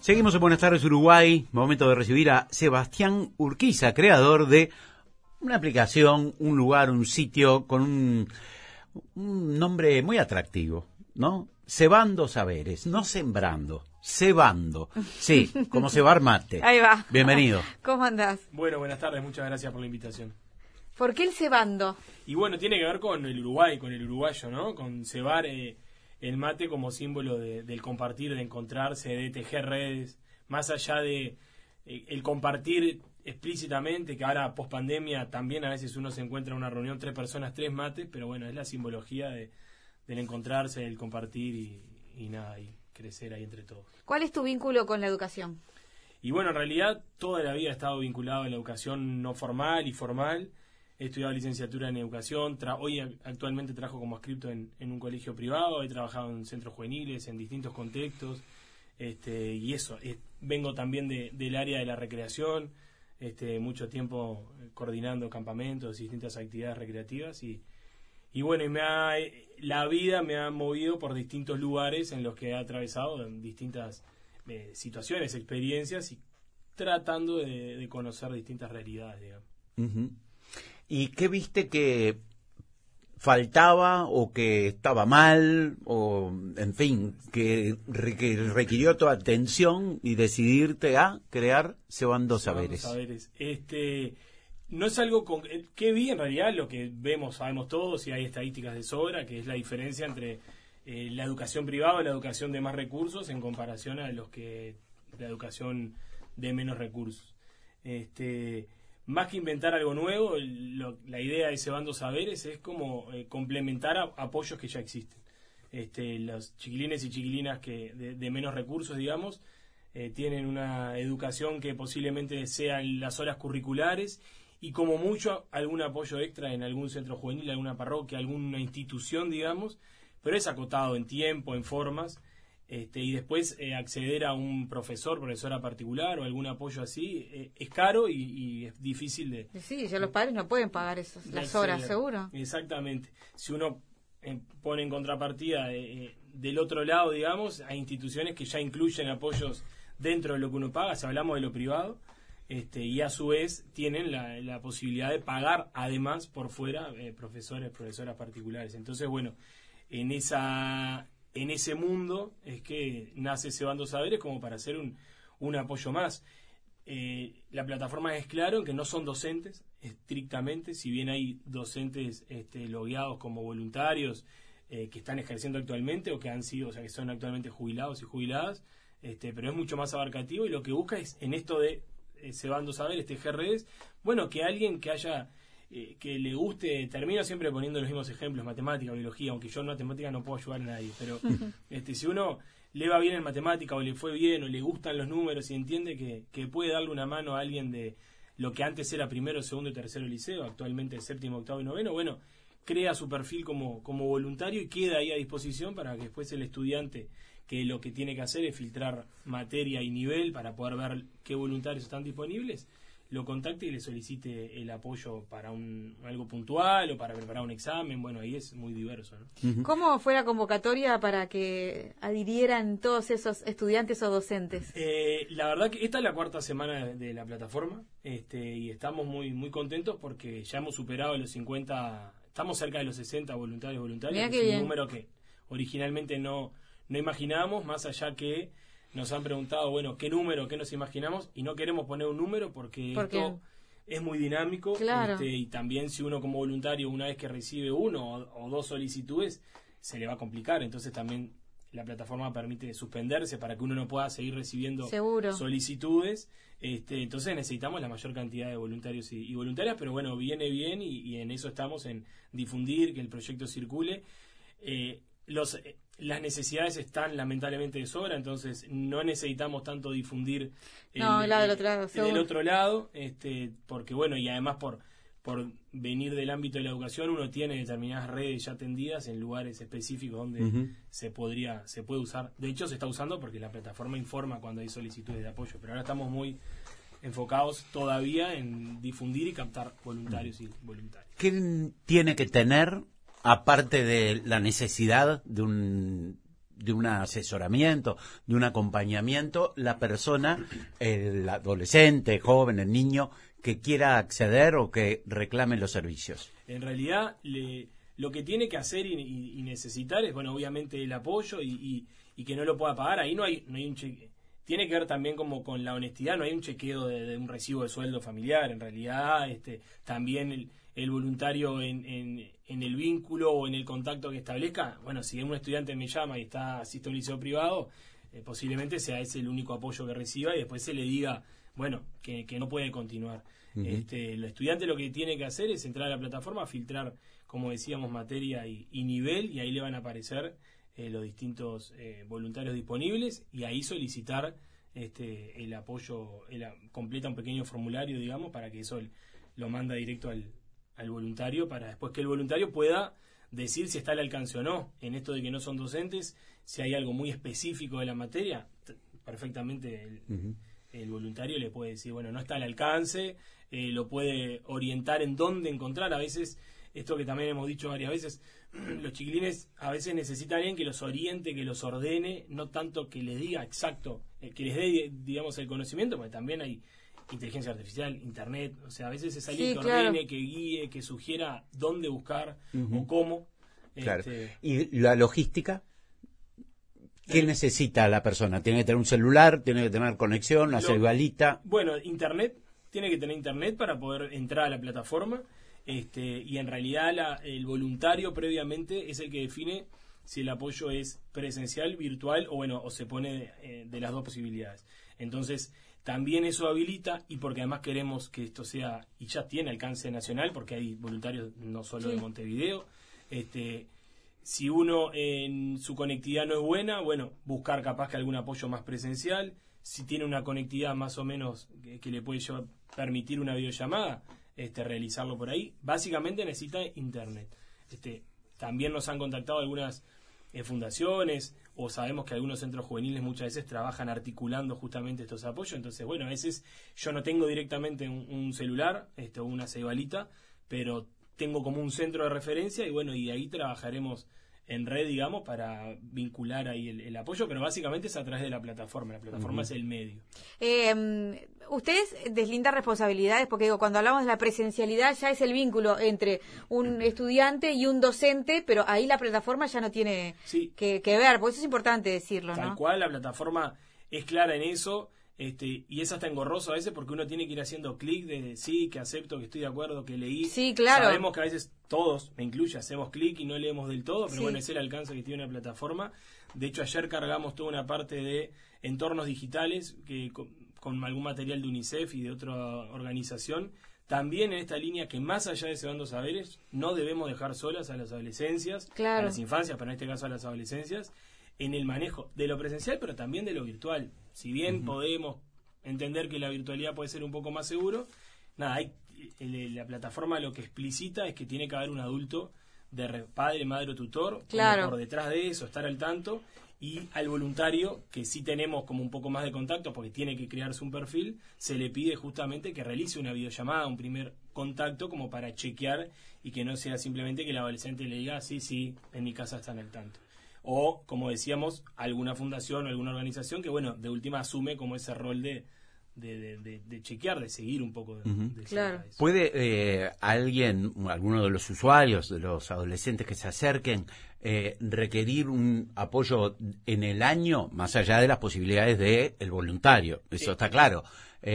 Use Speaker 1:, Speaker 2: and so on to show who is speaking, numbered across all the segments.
Speaker 1: Seguimos en Buenas tardes Uruguay, momento de recibir a Sebastián Urquiza, creador de una aplicación, un lugar, un sitio con un nombre muy atractivo, ¿no? Cebando saberes, no sembrando, cebando. Sí, como cebar mate.
Speaker 2: Ahí va.
Speaker 1: Bienvenido.
Speaker 2: ¿Cómo andás?
Speaker 3: Bueno, buenas tardes, muchas gracias por la invitación.
Speaker 2: ¿Por qué el cebando?
Speaker 3: Y bueno, tiene que ver con el Uruguay, con el uruguayo, ¿no? Con cebar el mate como símbolo del compartir, de encontrarse, de tejer redes, más allá de el compartir explícitamente, que ahora post pandemia también a veces uno se encuentra en una reunión, 3 personas, 3 mates, pero bueno, es la simbología del encontrarse, del compartir y nada, y crecer ahí entre todos.
Speaker 2: ¿Cuál es tu vínculo con la educación?
Speaker 3: Y bueno, en realidad toda la vida he estado vinculado a la educación no formal y formal. He estudiado licenciatura en educación, hoy actualmente trabajo como adscripto en un colegio privado, he trabajado en centros juveniles, en distintos contextos, y eso, vengo también del área de la recreación, mucho tiempo coordinando campamentos, distintas actividades recreativas, y bueno, la vida me ha movido por distintos lugares en los que he atravesado en distintas situaciones, experiencias, y tratando de conocer distintas realidades, digamos.
Speaker 1: Uh-huh. ¿Y qué viste que faltaba o que estaba mal o, en fin, que requirió tu atención y decidirte a crear Cebando Saberes?
Speaker 3: No es algo que vi en realidad, lo que sabemos todos, y hay estadísticas de sobra, que es la diferencia entre la educación privada y la educación de más recursos en comparación a la educación de menos recursos. Más que inventar algo nuevo, la idea de Cebando Saberes es como complementar apoyos que ya existen. Los chiquilines y chiquilinas que de menos recursos, digamos, tienen una educación que posiblemente sea en las horas curriculares y como mucho algún apoyo extra en algún centro juvenil, alguna parroquia, alguna institución, digamos, pero es acotado en tiempo, en formas. Y después acceder a un profesora particular o algún apoyo así es caro y es difícil de...
Speaker 2: Sí, ya los padres no pueden pagar las horas, seguro.
Speaker 3: Exactamente. Si uno pone en contrapartida del otro lado, digamos, hay instituciones que ya incluyen apoyos dentro de lo que uno paga, si hablamos de lo privado, y a su vez tienen la posibilidad de pagar además por fuera profesoras particulares. Entonces, bueno, en ese mundo es que nace Cebando Saberes como para hacer un apoyo más. La plataforma es claro en que no son docentes estrictamente, si bien hay docentes logueados como voluntarios que están ejerciendo actualmente o que han sido, o sea, que son actualmente jubilados y jubiladas, pero es mucho más abarcativo y lo que busca es en esto de Cebando Saberes, tejer redes, bueno, que alguien que haya... que le guste, termino siempre poniendo los mismos ejemplos, matemática, biología, aunque yo en matemática no puedo ayudar a nadie, pero si uno le va bien en matemática o le fue bien o le gustan los números y entiende que puede darle una mano a alguien de lo que antes era primero, segundo y tercero liceo, actualmente séptimo, octavo y noveno, bueno, crea su perfil como voluntario y queda ahí a disposición para que después el estudiante, que lo que tiene que hacer es filtrar materia y nivel para poder ver qué voluntarios están disponibles, lo contacte y le solicite el apoyo para algo puntual o para preparar un examen. Bueno, ahí es muy diverso, ¿no?
Speaker 2: Uh-huh. ¿Cómo fue la convocatoria para que adhirieran todos esos estudiantes o docentes?
Speaker 3: La verdad que esta es la 4ª semana de la plataforma, y estamos muy muy contentos porque ya hemos superado los 50, estamos cerca de los 60 voluntarios,
Speaker 2: Mirá
Speaker 3: que es un
Speaker 2: bien.
Speaker 3: número que originalmente no imaginábamos, más allá que nos han preguntado, bueno, ¿qué número, qué nos imaginamos? Y no queremos poner un número porque esto es muy dinámico.
Speaker 2: Claro.
Speaker 3: Y también si uno como voluntario, una vez que recibe 1 o 2 solicitudes, se le va a complicar. Entonces también la plataforma permite suspenderse para que uno no pueda seguir recibiendo solicitudes. Entonces necesitamos la mayor cantidad de voluntarios y voluntarias, pero bueno, viene bien y en eso estamos, en difundir, que el proyecto circule. Las necesidades están lamentablemente de sobra, entonces no necesitamos tanto difundir
Speaker 2: del otro lado,
Speaker 3: porque bueno, y además por venir del ámbito de la educación uno tiene determinadas redes ya tendidas en lugares específicos donde
Speaker 1: uh-huh.
Speaker 3: se puede usar. De hecho se está usando porque la plataforma informa cuando hay solicitudes de apoyo, pero ahora estamos muy enfocados todavía en difundir y captar voluntarios y voluntarias.
Speaker 1: ¿Qué tiene que tener, aparte de la necesidad de de un asesoramiento, de un acompañamiento, la persona, el adolescente, joven, el niño, que quiera acceder o que reclame los servicios?
Speaker 3: En realidad, lo que tiene que hacer y necesitar es, bueno, obviamente el apoyo y que no lo pueda pagar. Ahí no hay un cheque. Tiene que ver también como con la honestidad, no hay un chequeo de un recibo de sueldo familiar. En realidad, también el voluntario en el vínculo o en el contacto que establezca, bueno, si un estudiante me llama y asiste a un liceo privado, posiblemente sea ese el único apoyo que reciba y después se le diga, bueno, que no puede continuar. Uh-huh. El estudiante lo que tiene que hacer es entrar a la plataforma, filtrar, como decíamos, materia y nivel, y ahí le van a aparecer los distintos voluntarios disponibles, y ahí solicitar el apoyo, completa un pequeño formulario, digamos, para que eso lo manda directo al voluntario, para después que el voluntario pueda decir si está al alcance o no. En esto de que no son docentes, si hay algo muy específico de la materia, perfectamente el voluntario le puede decir, bueno, no está al alcance, lo puede orientar en dónde encontrar. A veces, esto que también hemos dicho varias veces, los chiquilines a veces necesitan a alguien que los oriente, que los ordene, no tanto que les diga exacto, que les dé, digamos, el conocimiento, porque también hay inteligencia artificial, internet, o sea, a veces es alguien que ordene, que guíe, que sugiera dónde buscar o cómo.
Speaker 1: Claro. ¿Y la logística? ¿Qué necesita la persona? ¿Tiene que tener un celular? ¿Tiene que tener conexión? ¿La celularita?
Speaker 3: Bueno, internet. Tiene que tener internet para poder entrar a la plataforma. Y en realidad el voluntario previamente es el que define si el apoyo es presencial, virtual o se pone de las dos posibilidades. Entonces, también eso habilita, y porque además queremos que esto sea, y ya tiene alcance nacional, porque hay voluntarios no solo de Montevideo, si uno en su conectividad no es buena, bueno, buscar capaz que algún apoyo más presencial. Si tiene una conectividad más o menos que le puede permitir una videollamada, realizarlo por ahí. Básicamente necesita internet. También nos han contactado algunas fundaciones, o sabemos que algunos centros juveniles muchas veces trabajan articulando justamente estos apoyos. Entonces, bueno, a veces yo no tengo directamente un celular o una cebalita, pero tengo como un centro de referencia, y bueno, y ahí trabajaremos en red, digamos, para vincular ahí el apoyo, pero básicamente es a través de la plataforma. La plataforma es el medio.
Speaker 2: Ustedes deslindan responsabilidades, porque digo, cuando hablamos de la presencialidad ya es el vínculo entre un estudiante y un docente, pero ahí la plataforma ya no tiene que ver, por eso es importante decirlo,
Speaker 3: Tal cual, la plataforma es clara en eso. Y es hasta engorroso a veces, porque uno tiene que ir haciendo clic de sí, que acepto, que estoy de acuerdo, que leí.
Speaker 2: Sí, claro.
Speaker 3: Sabemos que a veces todos, me incluye, hacemos clic y no leemos del todo, pero bueno, es el alcance que tiene una plataforma. De hecho, ayer cargamos toda una parte de entornos digitales que con algún material de UNICEF y de otra organización. También en esta línea que, más allá de Cebando Saberes, no debemos dejar solas a las adolescencias, a las infancias, pero en este caso a las adolescencias, en el manejo de lo presencial, pero también de lo virtual. Si bien podemos entender que la virtualidad puede ser un poco más seguro, nada, la plataforma lo que explicita es que tiene que haber un adulto de padre, madre o tutor, por detrás de eso, estar al tanto, y al voluntario, que sí tenemos como un poco más de contacto, porque tiene que crearse un perfil, se le pide justamente que realice una videollamada, un primer contacto, como para chequear, y que no sea simplemente que el adolescente le diga, sí, en mi casa están al tanto. O, como decíamos, alguna fundación o alguna organización que, bueno, de última asume como ese rol de chequear, de seguir un poco.
Speaker 2: Claro.
Speaker 1: ¿Puede alguno de los usuarios, de los adolescentes que se acerquen, requerir un apoyo en el año, más allá de las posibilidades del voluntario? Eso está claro.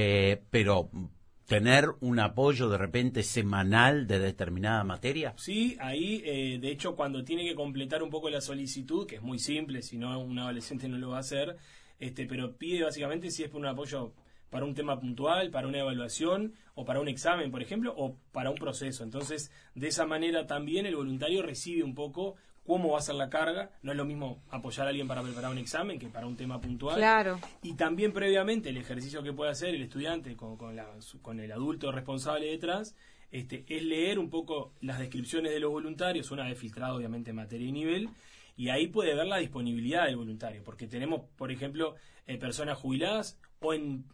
Speaker 1: Pero tener un apoyo de repente semanal de determinada materia.
Speaker 3: Sí, ahí, de hecho, cuando tiene que completar un poco la solicitud, que es muy simple, si no un adolescente no lo va a hacer, pero pide básicamente si es por un apoyo para un tema puntual, para una evaluación, o para un examen, por ejemplo, o para un proceso. Entonces, de esa manera también el voluntario recibe un poco cómo va a ser la carga. No es lo mismo apoyar a alguien para preparar un examen que para un tema puntual.
Speaker 2: Claro.
Speaker 3: Y también previamente el ejercicio que puede hacer el estudiante con el adulto responsable detrás, es leer un poco las descripciones de los voluntarios, una vez filtrado obviamente materia y nivel, y ahí puede ver la disponibilidad del voluntario, porque tenemos, por ejemplo, personas jubiladas o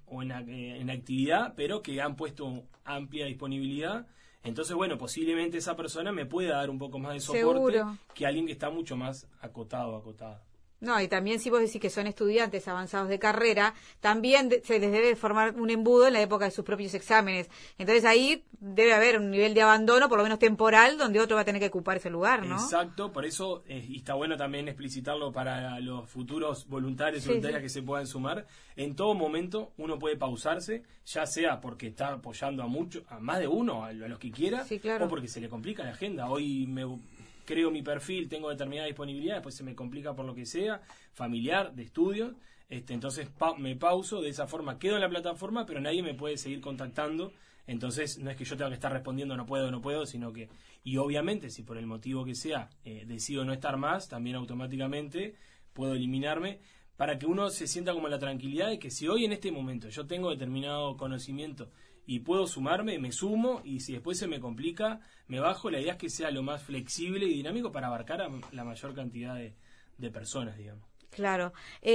Speaker 3: en actividad, pero que han puesto amplia disponibilidad. Entonces, bueno, posiblemente esa persona me pueda dar un poco más de soporte que alguien que está mucho más acotada.
Speaker 2: No, y también si vos decís que son estudiantes avanzados de carrera, también se les debe formar un embudo en la época de sus propios exámenes. Entonces ahí debe haber un nivel de abandono, por lo menos temporal, donde otro va a tener que ocupar ese lugar, ¿no?
Speaker 3: Exacto, por eso, y está bueno también explicitarlo para los futuros voluntarios y voluntarias que se puedan sumar. En todo momento uno puede pausarse, ya sea porque está apoyando a más de uno, a los que quiera, o porque se le complica la agenda. Hoy creo mi perfil, tengo determinada disponibilidad, después se me complica por lo que sea, familiar, de estudio, entonces me pauso, de esa forma quedo en la plataforma, pero nadie me puede seguir contactando, entonces no es que yo tenga que estar respondiendo no puedo, sino que, y obviamente si por el motivo que sea decido no estar más, también automáticamente puedo eliminarme, para que uno se sienta como la tranquilidad de que si hoy en este momento yo tengo determinado conocimiento y puedo sumarme, me sumo, y si después se me complica, me bajo. La idea es que sea lo más flexible y dinámico para abarcar a la mayor cantidad de personas, digamos.
Speaker 2: Claro.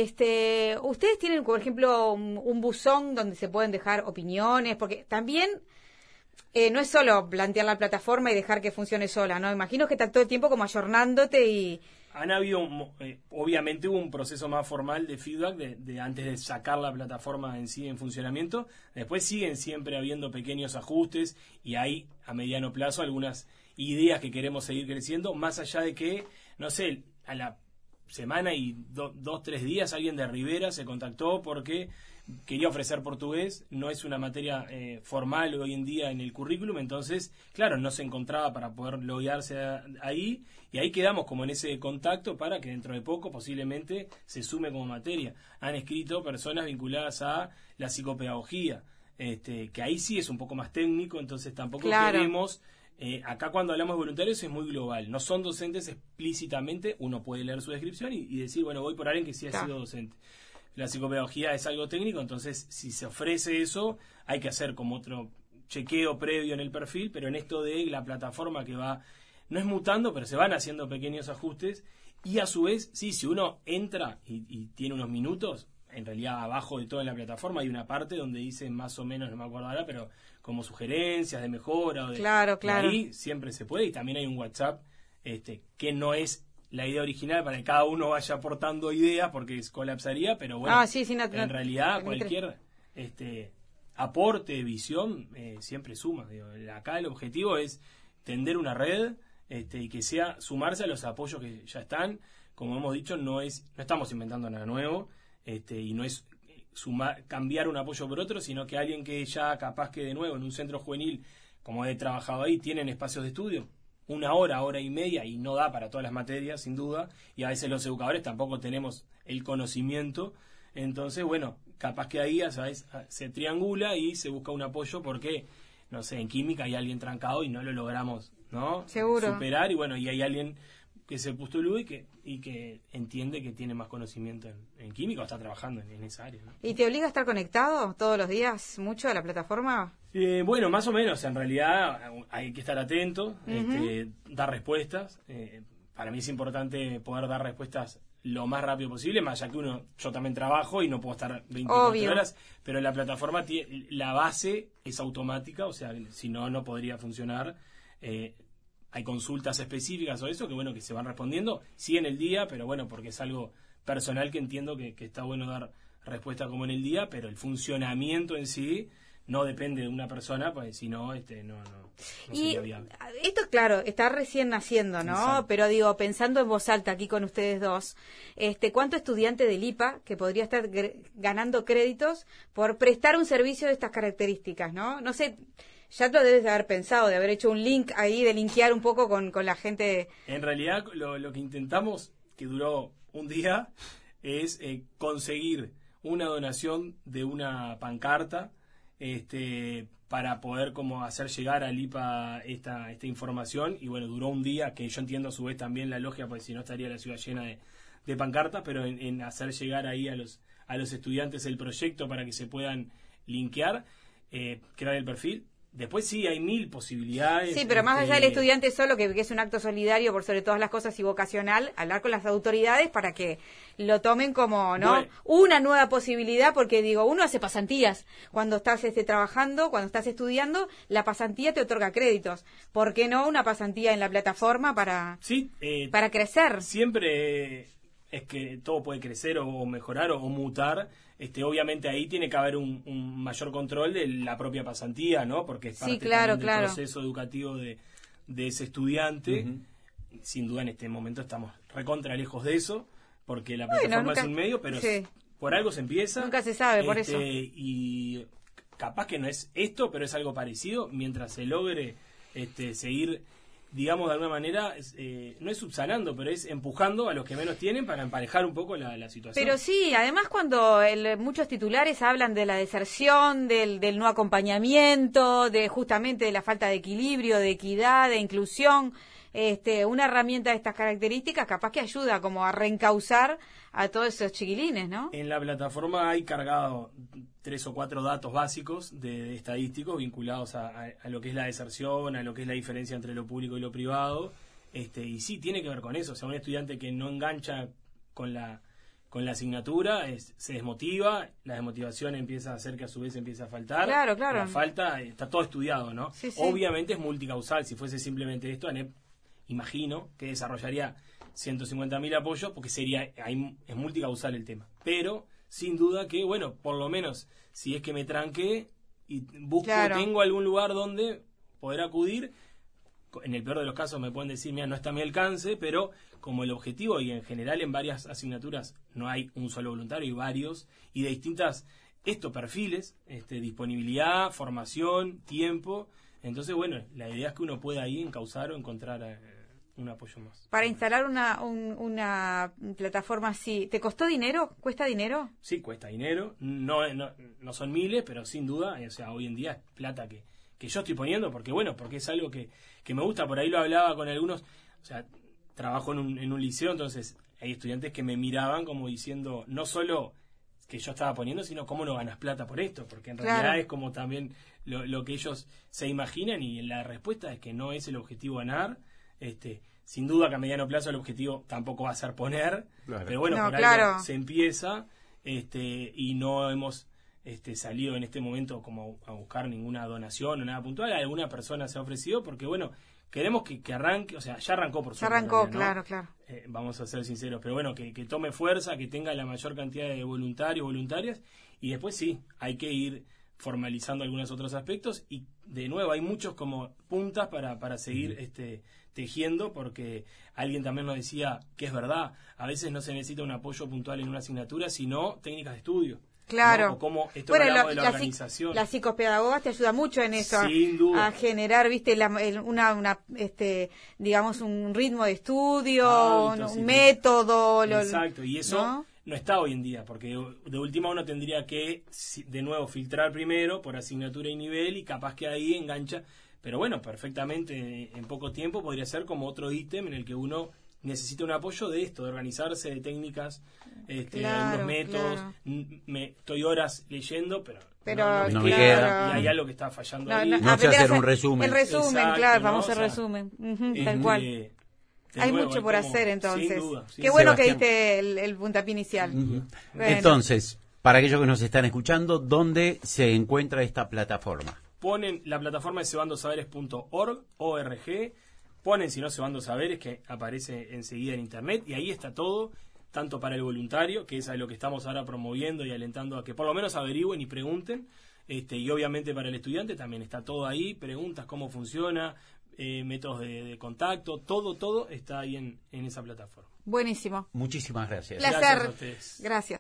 Speaker 2: Ustedes tienen, por ejemplo, un buzón donde se pueden dejar opiniones, porque también no es solo plantear la plataforma y dejar que funcione sola, ¿no? Imagino que está todo el tiempo como ayornándote y...
Speaker 3: Han habido, obviamente hubo un proceso más formal de feedback de antes de sacar la plataforma en sí en funcionamiento. Después siguen siempre habiendo pequeños ajustes y hay a mediano plazo algunas ideas que queremos seguir creciendo, más allá de que, no sé, a la semana y 2-3 días alguien de Rivera se contactó porque quería ofrecer portugués, no es una materia formal hoy en día en el currículum, entonces, claro, no se encontraba para poder loguearse ahí, y ahí quedamos como en ese contacto para que dentro de poco posiblemente se sume como materia. Han escrito personas vinculadas a la psicopedagogía, que ahí sí es un poco más técnico, entonces tampoco queremos... acá cuando hablamos de voluntarios es muy global, no son docentes explícitamente, uno puede leer su descripción y decir, bueno, voy por alguien que sí ha sido docente. La psicopedagogía es algo técnico, entonces si se ofrece eso, hay que hacer como otro chequeo previo en el perfil, pero en esto de la plataforma que va, no es mutando, pero se van haciendo pequeños ajustes, y a su vez, sí, si uno entra y tiene unos minutos, en realidad abajo de todo en la plataforma hay una parte donde dice más o menos, no me acuerdo ahora, pero como sugerencias de mejora, o de,
Speaker 2: claro.
Speaker 3: ahí siempre se puede, y también hay un WhatsApp que no es la idea original para que cada uno vaya aportando ideas porque colapsaría, pero bueno, en realidad cualquier aporte, visión, siempre suma. Digo, acá el objetivo es tender una red y que sea sumarse a los apoyos que ya están. Como hemos dicho, no estamos inventando nada nuevo, y no es cambiar un apoyo por otro, sino que alguien que ya capaz que de nuevo en un centro juvenil, como he trabajado ahí, tienen espacios de estudio, 1 hora, hora y media, y no da para todas las materias, sin duda, y a veces los educadores tampoco tenemos el conocimiento, entonces, bueno, capaz que ahí, ¿sabes?, se triangula y se busca un apoyo porque, no sé, en química hay alguien trancado y no lo logramos, ¿no?
Speaker 2: Seguro.
Speaker 3: Superar, y bueno, y hay alguien que se postuló y que entiende que tiene más conocimiento en química o está trabajando en esa área, ¿no?
Speaker 2: ¿Y te obliga a estar conectado todos los días mucho a la plataforma?
Speaker 3: Bueno, más o menos. En realidad hay que estar atento, dar respuestas. Para mí es importante poder dar respuestas lo más rápido posible, más allá que yo también trabajo y no puedo estar 24 horas, pero la plataforma, la base es automática, o sea, si no podría funcionar. Hay consultas específicas o eso que bueno que se van respondiendo, sí en el día, pero bueno, porque es algo personal que entiendo que está bueno dar respuesta como en el día, pero el funcionamiento en sí no depende de una persona, pues si no, no sería viable.
Speaker 2: Esto, claro, está recién naciendo, ¿no? Exacto. Pero digo, pensando en voz alta aquí con ustedes dos, ¿cuánto estudiante del IPA que podría estar ganando créditos por prestar un servicio de estas características, ¿no? No sé, ya lo debes de haber pensado, de haber hecho un link ahí, de linkear un poco con la gente. En
Speaker 3: realidad, lo que intentamos, que duró un día, es conseguir una donación de una pancarta, para poder como hacer llegar al IPA esta información, y bueno, duró un día, que yo entiendo a su vez también la lógica, porque si no estaría la ciudad llena de pancartas, pero en hacer llegar ahí a los estudiantes el proyecto para que se puedan linkear, crear el perfil. Después sí, hay 1000 posibilidades.
Speaker 2: Sí, pero más allá del estudiante solo, que es un acto solidario por sobre todas las cosas y vocacional, hablar con las autoridades para que lo tomen como, ¿no?, bueno, una nueva posibilidad, porque digo, uno hace pasantías cuando estás trabajando, cuando estás estudiando, la pasantía te otorga créditos. ¿Por qué no una pasantía en la plataforma para crecer?
Speaker 3: Siempre es que todo puede crecer o mejorar o mutar. Obviamente ahí tiene que haber un mayor control de la propia pasantía, ¿no? Porque es parte del proceso educativo de ese estudiante. Sin duda en este momento estamos recontra lejos de eso, porque la plataforma es un medio, pero por algo se empieza.
Speaker 2: Nunca se sabe, por eso.
Speaker 3: Y capaz que no es esto, pero es algo parecido, mientras se logre seguir, digamos, de alguna manera, no es subsanando, pero es empujando a los que menos tienen para emparejar un poco la situación.
Speaker 2: Pero sí, además cuando muchos titulares hablan de la deserción, del no acompañamiento, justamente de la falta de equilibrio, de equidad, de inclusión, una herramienta de estas características capaz que ayuda como a reencauzar a todos esos chiquilines, ¿no?
Speaker 3: En la plataforma hay cargado 3 o 4 datos básicos de estadísticos vinculados a lo que es la deserción, a lo que es la diferencia entre lo público y lo privado, y sí, tiene que ver con eso. O sea, un estudiante que no engancha con la asignatura se desmotiva, la desmotivación empieza a hacer que a su vez empiece a faltar.
Speaker 2: Claro.
Speaker 3: La falta, está todo estudiado, ¿no?
Speaker 2: Sí.
Speaker 3: Obviamente es multicausal. Si fuese simplemente esto, ANEP imagino que desarrollaría 150.000 apoyos, porque es multicausal el tema. Pero, sin duda que, bueno, por lo menos, si es que me tranqué y busco, tengo algún lugar donde poder acudir, en el peor de los casos me pueden decir, mira, no está a mi alcance, pero como el objetivo, y en general en varias asignaturas no hay un solo voluntario, hay varios, y de distintas, perfiles, disponibilidad, formación, tiempo. Entonces, bueno, la idea es que uno pueda ahí encauzar o encontrar un apoyo más.
Speaker 2: Para instalar una plataforma así, ¿te costó dinero? ¿Cuesta dinero?
Speaker 3: Sí, cuesta dinero. No son miles, pero sin duda, o sea, hoy en día es plata que yo estoy poniendo, porque es algo que me gusta. Por ahí lo hablaba con algunos, o sea, trabajo en un liceo, entonces hay estudiantes que me miraban como diciendo, no solo que yo estaba poniendo, sino cómo no ganas plata por esto, porque en realidad es como también lo que ellos se imaginan, y la respuesta es que no es el objetivo ganar. Sin duda que a mediano plazo el objetivo tampoco va a ser poner, pero bueno, por algo se empieza, y no hemos salido en este momento como a buscar ninguna donación o nada puntual. Alguna persona se ha ofrecido porque, bueno, queremos que arranque, o sea, ya arrancó por suerte.
Speaker 2: Ya arrancó,
Speaker 3: ¿no?
Speaker 2: claro.
Speaker 3: Vamos a ser sinceros, pero bueno, que tome fuerza, que tenga la mayor cantidad de voluntarios, voluntarias, y después sí, hay que ir formalizando algunos otros aspectos, y de nuevo hay muchos como puntas para seguir tejiendo, porque alguien también nos decía que es verdad, a veces no se necesita un apoyo puntual en una asignatura, sino técnicas de estudio.
Speaker 2: Claro.
Speaker 3: ¿No? O cómo esto de la organización.
Speaker 2: Las psicopedagogas te ayuda mucho en eso,
Speaker 3: sin duda,
Speaker 2: a generar, digamos, un ritmo de estudio, un método.
Speaker 3: Exacto, y eso no está hoy en día, porque de última uno tendría que, de nuevo, filtrar primero por asignatura y nivel, y capaz que ahí engancha. Pero bueno, perfectamente en poco tiempo podría ser como otro ítem en el que uno necesita un apoyo de esto, de organizarse, de técnicas, algunos métodos. Estoy horas leyendo, pero
Speaker 1: no me queda.
Speaker 3: Y hay algo que está fallando ahí.
Speaker 1: No sé hacer un resumen.
Speaker 2: El resumen,
Speaker 3: exacto,
Speaker 2: claro, el famoso resumen. Tal cual. Hay mucho por hacer, entonces.
Speaker 3: Sin duda,
Speaker 2: Qué bueno que diste el puntapié inicial.
Speaker 1: Bueno. Entonces, para aquellos que nos están escuchando, ¿dónde se encuentra esta plataforma?
Speaker 3: Ponen la plataforma de cebandosaberes.org, ponen, si no, Cebando Saberes, que aparece enseguida en internet, y ahí está todo, tanto para el voluntario, que es a lo que estamos ahora promoviendo y alentando a que por lo menos averigüen y pregunten, y obviamente para el estudiante también está todo ahí, preguntas, cómo funciona, métodos de contacto, todo está ahí en esa plataforma.
Speaker 2: Buenísimo.
Speaker 1: Muchísimas gracias.
Speaker 2: Placer.
Speaker 3: Gracias a ustedes.
Speaker 2: Gracias.